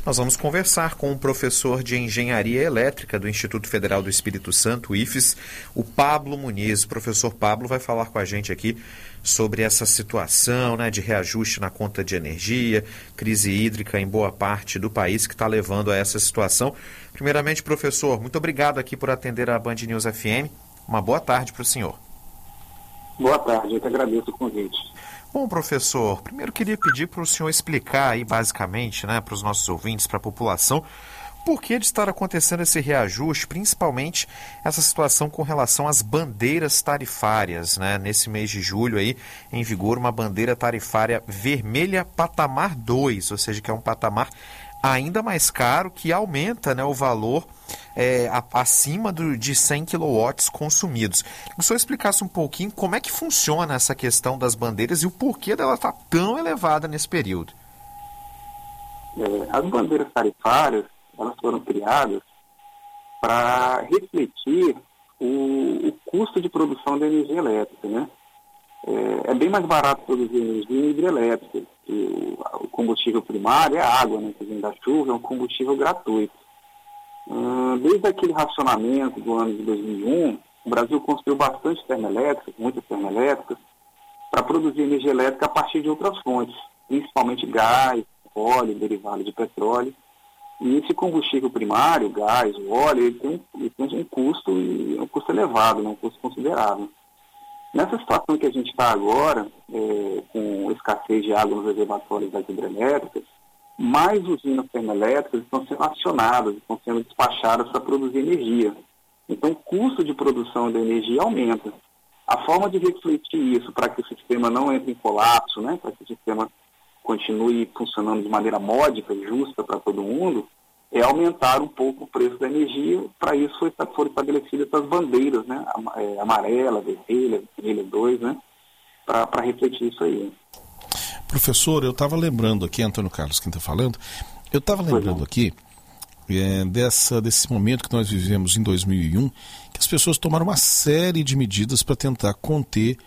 Nós vamos conversar com o professor de Engenharia Elétrica do Instituto Federal do Espírito Santo, o IFES, o Pablo Muniz. O professor Pablo vai falar com a gente aqui sobre essa situação, de reajuste na conta de energia, crise hídrica em boa parte do país que está levando a essa situação. Primeiramente, professor, muito obrigado aqui por atender a Band News FM. Uma boa tarde para o senhor. Boa tarde, eu que agradeço o convite. Bom, professor, primeiro queria pedir para o senhor explicar aí basicamente, para os nossos ouvintes, para a população, por que de estar acontecendo esse reajuste, principalmente essa situação com relação às bandeiras tarifárias, nesse mês de julho aí, em vigor uma bandeira tarifária vermelha patamar 2, ou seja, que é um patamar ainda mais caro, que aumenta o valor acima de 100 kW consumidos. Que o senhor explicasse um pouquinho como é que funciona essa questão das bandeiras e o porquê dela estar tão elevada nesse período. As bandeiras tarifárias, elas foram criadas para refletir o custo de produção da energia elétrica, É bem mais barato produzir energia em hidrelétrica. O combustível primário é a água, que vem da chuva, é um combustível gratuito. Desde aquele racionamento do ano de 2001, o Brasil construiu bastante termoelétricas, muitas termoelétricas, para produzir energia elétrica a partir de outras fontes, principalmente gás, óleo, derivado de petróleo. E esse combustível primário, o gás, o óleo, ele tem um custo elevado, um custo considerável. Nessa situação que a gente está agora, com escassez de água nos reservatórios das hidrelétricas, mais usinas termoelétricas estão sendo acionadas, estão sendo despachadas para produzir energia. Então, o custo de produção da energia aumenta. A forma de refletir isso para que o sistema não entre em colapso, para que o sistema continue funcionando de maneira módica, justa para todo mundo, é aumentar um pouco o preço da energia. Para isso foram estabelecidas essas bandeiras, amarela, vermelha 2, para refletir isso aí. Professor, eu estava lembrando aqui, Antônio Carlos, quem está falando, eu estava lembrando aqui desse momento que nós vivemos em 2001, que as pessoas tomaram uma série de medidas para tentar conter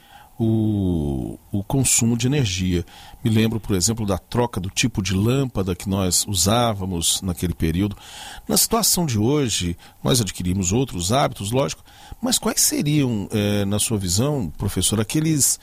o consumo de energia. Me lembro, por exemplo, da troca do tipo de lâmpada que nós usávamos naquele período. Na situação de hoje, nós adquirimos outros hábitos, lógico, mas quais seriam, na sua visão, professor, aqueles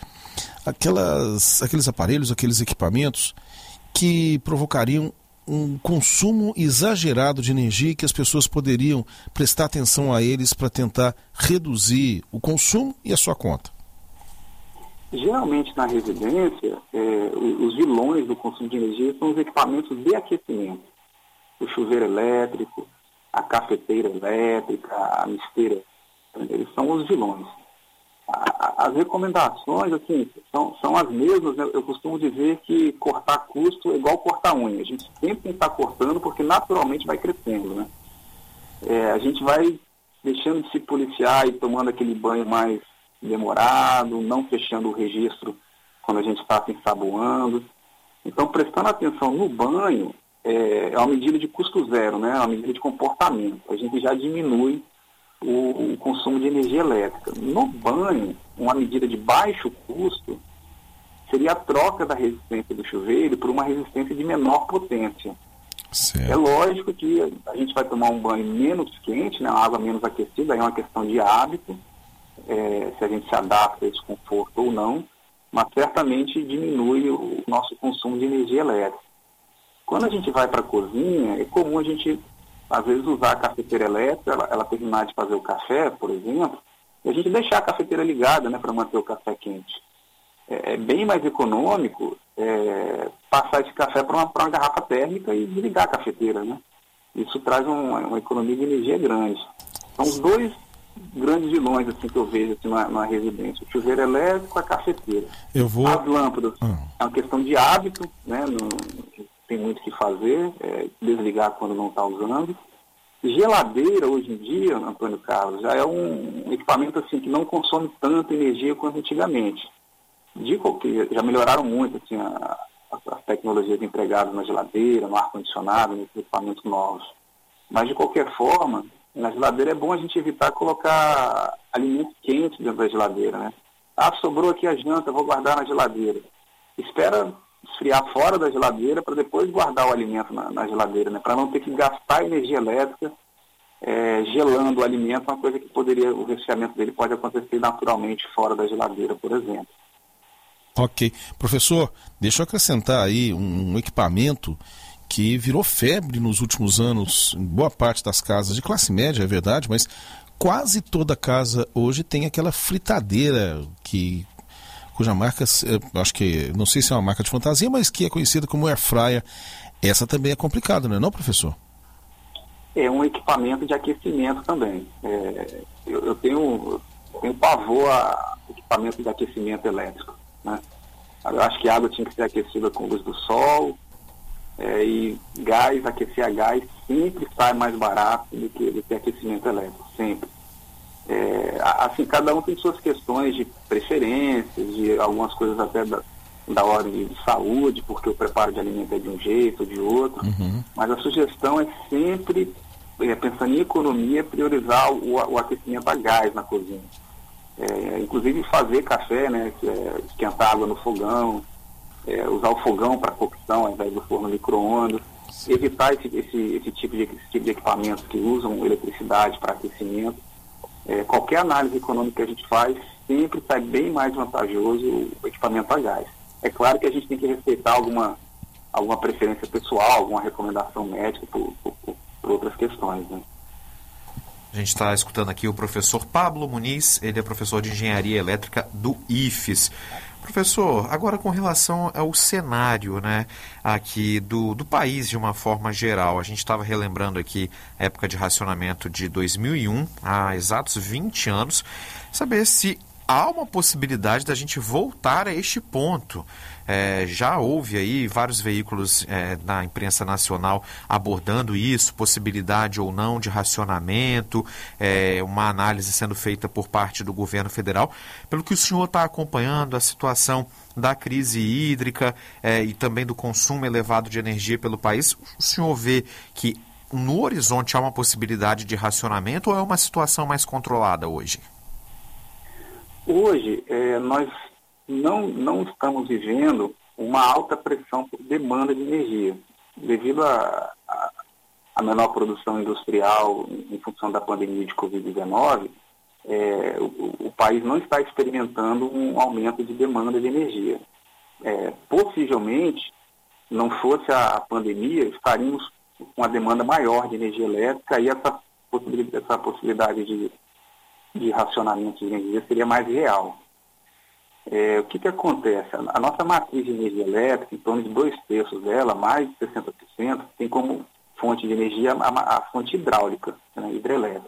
aparelhos, aqueles equipamentos que provocariam um consumo exagerado de energia e que as pessoas poderiam prestar atenção a eles para tentar reduzir o consumo e a sua conta? Geralmente na residência, os vilões do consumo de energia são os equipamentos de aquecimento. O chuveiro elétrico, a cafeteira elétrica, a misteira, eles são os vilões. As recomendações, são as mesmas, Eu costumo dizer que cortar custo é igual cortar unha. A gente sempre tem que estar cortando porque naturalmente vai crescendo, A gente vai deixando de se policiar e tomando aquele banho mais demorado, não fechando o registro quando a gente está se ensaboando. Então, prestando atenção no banho, é uma medida de custo zero, É uma medida de comportamento. A gente já diminui o consumo de energia elétrica. No banho, uma medida de baixo custo seria a troca da resistência do chuveiro por uma resistência de menor potência. Certo. É lógico que a gente vai tomar um banho menos quente, uma água menos aquecida, aí é uma questão de hábito, se a gente se adapta a esse conforto ou não, mas certamente diminui o nosso consumo de energia elétrica. Quando a gente vai para a cozinha, é comum a gente, às vezes, usar a cafeteira elétrica, ela terminar de fazer o café, por exemplo, e a gente deixar a cafeteira ligada, para manter o café quente. É bem mais econômico passar esse café para uma garrafa térmica e desligar a cafeteira, Isso traz uma economia de energia grande. São os dois grandes vilões que eu vejo na residência: o chuveiro elétrico, a cafeteira. As lâmpadas é uma questão de hábito, não tem muito o que fazer, desligar quando não está usando. Geladeira, hoje em dia, Antônio Carlos, já é um equipamento que não consome tanta energia quanto antigamente. Já melhoraram muito as tecnologias empregadas na geladeira, no ar-condicionado, nos equipamentos novos. Mas, de qualquer forma, na geladeira é bom a gente evitar colocar alimentos quentes dentro da geladeira, sobrou aqui a janta, vou guardar na geladeira. Espera esfriar fora da geladeira para depois guardar o alimento na geladeira, né? Para não ter que gastar energia elétrica gelando o alimento, uma coisa que o resfriamento dele pode acontecer naturalmente fora da geladeira, por exemplo. Ok. Professor, deixa eu acrescentar aí um equipamento que virou febre nos últimos anos em boa parte das casas de classe média, é verdade, mas quase toda casa hoje tem aquela fritadeira cuja marca, acho que, não sei se é uma marca de fantasia, mas que é conhecida como Air Fryer. Essa também é complicada, não é não, professor? É um equipamento de aquecimento também. Eu tenho pavor a equipamento de aquecimento elétrico, né? Eu acho que a água tinha que ser aquecida com luz do sol, e aquecer a gás sempre sai mais barato do que aquecimento elétrico, sempre. Assim, cada um tem suas questões de preferências, de algumas coisas até da ordem de saúde, porque o preparo de alimento é de um jeito ou de outro, mas a sugestão é sempre, pensando em economia, priorizar o aquecimento a gás na cozinha. Inclusive fazer café, né, esquentar água no fogão, usar o fogão para cocção ao invés do forno micro-ondas, evitar esse tipo de equipamentos que usam eletricidade para aquecimento. Qualquer análise econômica que a gente faz sempre sai bem mais vantajoso o equipamento a gás. É claro que a gente tem que respeitar alguma preferência pessoal, alguma recomendação médica por outras questões, né? A gente está escutando aqui o professor Pablo Muniz, ele é professor de Engenharia Elétrica do IFES. Professor, agora com relação ao cenário, né, aqui do país de uma forma geral, a gente estava relembrando aqui a época de racionamento de 2001, há exatos 20 anos, saber se há uma possibilidade da gente voltar a este ponto. Já houve aí vários veículos na imprensa nacional abordando isso, possibilidade ou não de racionamento, uma análise sendo feita por parte do governo federal. Pelo que o senhor está acompanhando, a situação da crise hídrica e também do consumo elevado de energia pelo país, o senhor vê que no horizonte há uma possibilidade de racionamento ou é uma situação mais controlada hoje? Hoje, nós não estamos vivendo uma alta pressão por demanda de energia. Devido à menor produção industrial em função da pandemia de Covid-19, o país não está experimentando um aumento de demanda de energia. Possivelmente, não fosse a pandemia, estaríamos com uma demanda maior de energia elétrica e essa possibilidade de racionamento de energia seria mais real. O que acontece? A nossa matriz de energia elétrica, em torno de 2/3 dela, mais de 60%, tem como fonte de energia a fonte hidráulica, né, hidrelétrica.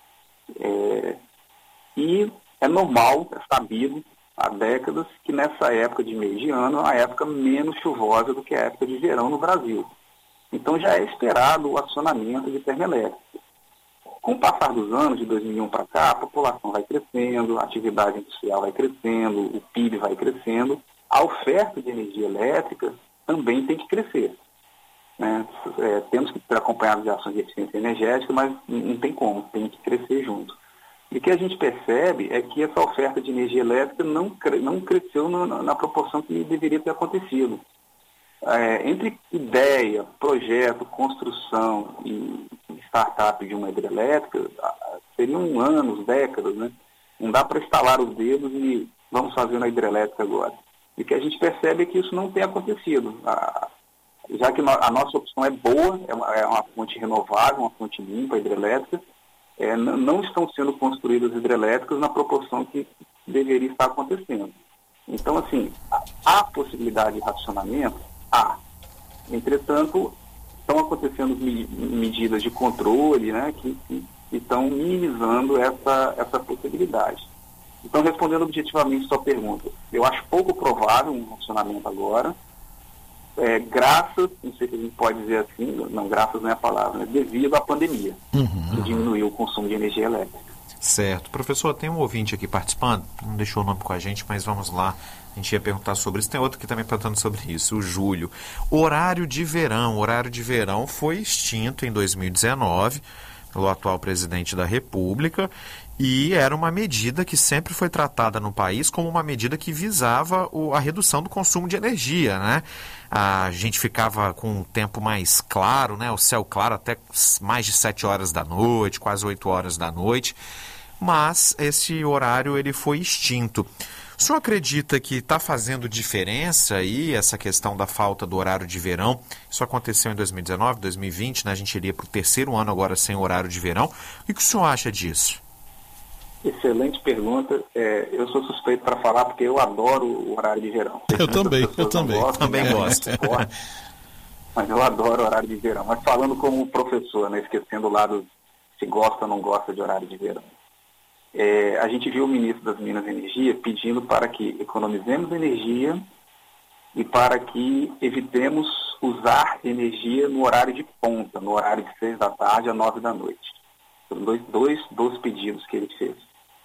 E é normal, é sabido há décadas, que nessa época de meio de ano é uma época menos chuvosa do que a época de verão no Brasil. Então já é esperado o acionamento de termoelétricas. Com o passar dos anos, de 2001 para cá, a população vai crescendo, a atividade industrial vai crescendo, o PIB vai crescendo, a oferta de energia elétrica também tem que crescer, né? Temos que ter acompanhado de ações de eficiência energética, mas não tem como, tem que crescer junto. E o que a gente percebe é que essa oferta de energia elétrica não cresceu na proporção que deveria ter acontecido. Entre ideia, projeto, construção e startup de uma hidrelétrica, seriam anos, décadas, né? Não dá para estalar os dedos e vamos fazer na hidrelétrica agora. E o que a gente percebe é que isso não tem acontecido. Já que a nossa opção é boa, é uma fonte renovável, uma fonte limpa, hidrelétrica, não estão sendo construídas hidrelétricas na proporção que deveria estar acontecendo. Então, assim, há possibilidade de racionamento? Há. Entretanto, estão acontecendo medidas de controle, né, que estão minimizando essa possibilidade. Então, respondendo objetivamente a sua pergunta, eu acho pouco provável um racionamento agora, graças, não sei se a gente pode dizer assim, não, graças não é a palavra, né, devido à pandemia, que diminuiu o consumo de energia elétrica. Certo. Professor, tem um ouvinte aqui participando, não deixou o nome com a gente, mas vamos lá. A gente ia perguntar sobre isso. Tem outro que também perguntando sobre isso, o Júlio. Horário de verão foi extinto em 2019, pelo atual presidente da República, e era uma medida que sempre foi tratada no país como uma medida que visava a redução do consumo de energia, né? A gente ficava com o tempo mais claro, né? O céu claro até mais de 7 horas da noite, quase 8 horas da noite, mas esse horário ele foi extinto. O senhor acredita que está fazendo diferença aí essa questão da falta do horário de verão? Isso aconteceu em 2019, 2020, né? A gente iria para o 3º ano agora sem horário de verão. O que o senhor acha disso? Excelente pergunta. Eu sou suspeito para falar porque eu adoro o horário de verão. Eu também. Também gosto. Mas eu adoro o horário de verão. Mas falando como professor, né, esquecendo o lado se gosta ou não gosta de horário de verão. A gente viu o ministro das Minas e Energia pedindo para que economizemos energia e para que evitemos usar energia no horário de ponta, no horário de 6 da tarde a 9 da noite. Foram dois pedidos que ele fez.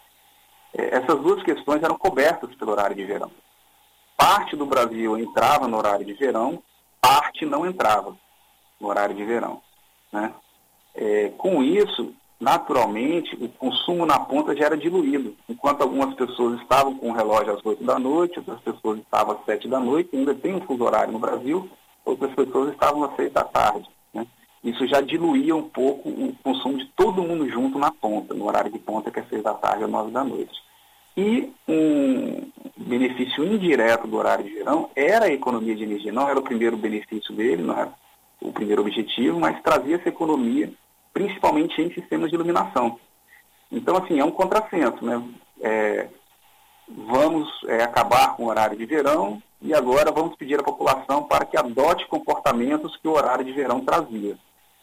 Essas duas questões eram cobertas pelo horário de verão. Parte do Brasil entrava no horário de verão, parte não entrava no horário de verão, né? Com isso, naturalmente, o consumo na ponta já era diluído. Enquanto algumas pessoas estavam com o relógio às 8 da noite, outras pessoas estavam às 7 da noite, ainda tem um fuso horário no Brasil, outras pessoas estavam às 6 da tarde, né? Isso já diluía um pouco o consumo de todo mundo junto na ponta, no horário de ponta, que é 6 da tarde a 9 da noite. E um benefício indireto do horário de verão era a economia de energia. Não era o primeiro benefício dele, não era o primeiro objetivo, mas trazia essa economia, principalmente em sistemas de iluminação. Então, assim, é um contrassenso, né? Vamos acabar com o horário de verão e agora vamos pedir à população para que adote comportamentos que o horário de verão trazia.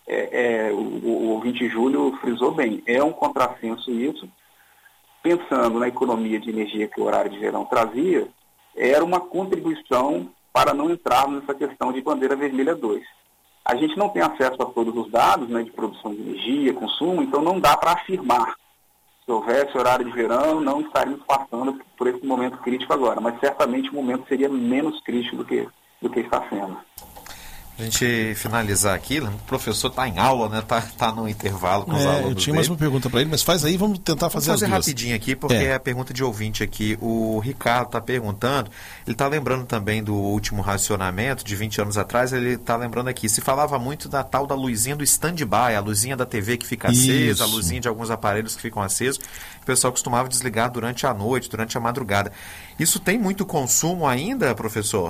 O ouvinte Júlio frisou bem, é um contrassenso isso. Pensando na economia de energia que o horário de verão trazia, era uma contribuição para não entrarmos nessa questão de bandeira vermelha 2. A gente não tem acesso a todos os dados, né, de produção de energia, consumo, então não dá para afirmar. Se houvesse horário de verão, não estaríamos passando por esse momento crítico agora, mas certamente o momento seria menos crítico do que está sendo. A gente finalizar aqui, o professor está em aula, né? Tá no intervalo com os alunos. Eu tinha mais uma pergunta para ele, mas faz aí, vamos tentar fazer as duas. Vamos fazer rapidinho aqui, porque é a pergunta de ouvinte aqui. O Ricardo está perguntando, ele está lembrando também do último racionamento, de 20 anos atrás, ele está lembrando aqui, se falava muito da tal da luzinha do stand-by, a luzinha da TV que fica acesa, a luzinha de alguns aparelhos que ficam acesos, o pessoal costumava desligar durante a noite, durante a madrugada. Isso tem muito consumo ainda, professor?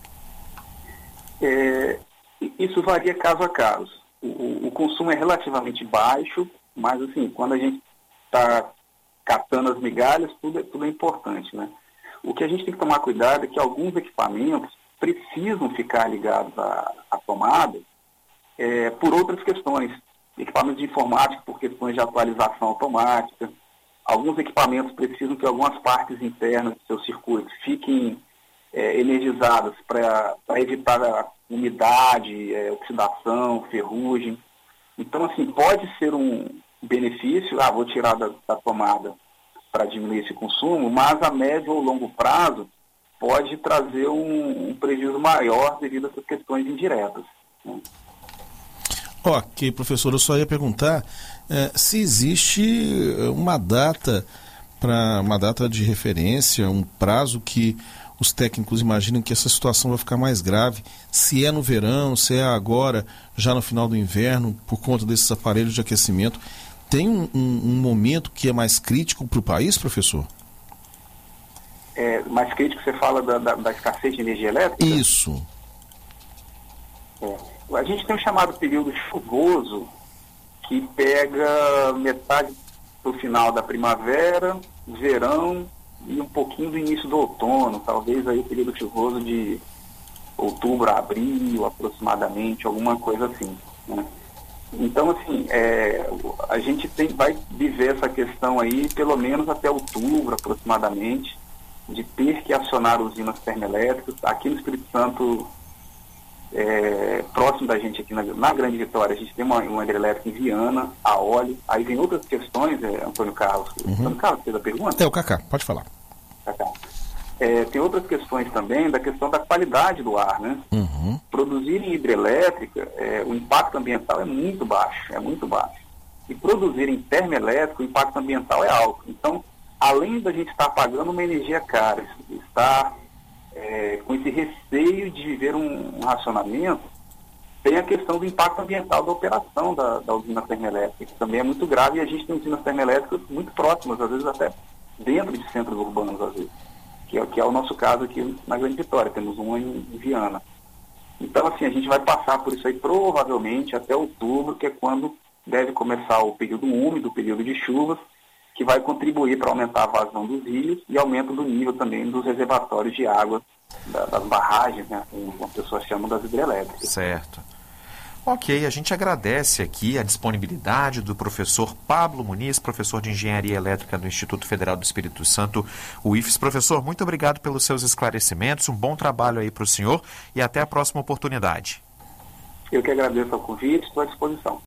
Isso varia caso a caso. O consumo é relativamente baixo, mas assim, quando a gente está catando as migalhas, tudo é importante, né? O que a gente tem que tomar cuidado é que alguns equipamentos precisam ficar ligados à tomada por outras questões. Equipamentos de informática por questões de atualização automática. Alguns equipamentos precisam que algumas partes internas do seu circuito fiquem energizadas para evitar a umidade, oxidação, ferrugem. Então, assim, pode ser um benefício, vou tirar da tomada para diminuir esse consumo, mas a médio ou longo prazo pode trazer um prejuízo maior devido a essas questões indiretas, né? Ok, professor, eu só ia perguntar se existe uma data de referência, um prazo que os técnicos imaginam que essa situação vai ficar mais grave, se é no verão, se é agora, já no final do inverno, por conta desses aparelhos de aquecimento. Tem um momento que é mais crítico para o país, professor? Mais crítico, você fala da escassez de energia elétrica? Isso. A gente tem um chamado período chuvoso, que pega metade do final da primavera, verão e um pouquinho do início do outono, talvez aí o período chuvoso de outubro a abril, aproximadamente, alguma coisa assim, né? Então, assim, a gente vai viver essa questão aí pelo menos até outubro, aproximadamente, de ter que acionar usinas termoelétricas. Aqui no Espírito Santo, próximo da gente aqui na Grande Vitória, a gente tem uma hidrelétrica em Viana, a óleo. Aí vem outras questões, Antônio Carlos. Antônio Carlos, fez a pergunta? O Cacá, pode falar. Cacá. Tem outras questões também, da questão da qualidade do ar, né? Produzir em hidrelétrica, o impacto ambiental é muito baixo, e produzirem termoelétrico, o impacto ambiental é alto. Então, além da gente estar pagando uma energia cara, estar com esse receio de viver um racionamento, tem a questão do impacto ambiental da operação da usina termoelétrica, que também é muito grave, e a gente tem usinas termoelétricas muito próximas, às vezes até dentro de centros urbanos, às vezes, que é o nosso caso aqui na Grande Vitória, temos uma em Viana. Então, assim, a gente vai passar por isso aí provavelmente até outubro, que é quando deve começar o período úmido, o período de chuvas, que vai contribuir para aumentar a vazão dos rios e aumento do nível também dos reservatórios de água, das barragens, né, como as pessoas chamam das hidrelétricas. Certo. Ok, a gente agradece aqui a disponibilidade do professor Pablo Muniz, professor de Engenharia Elétrica do Instituto Federal do Espírito Santo, o IFES. Professor, muito obrigado pelos seus esclarecimentos, um bom trabalho aí para o senhor e até a próxima oportunidade. Eu que agradeço o convite, estou à disposição.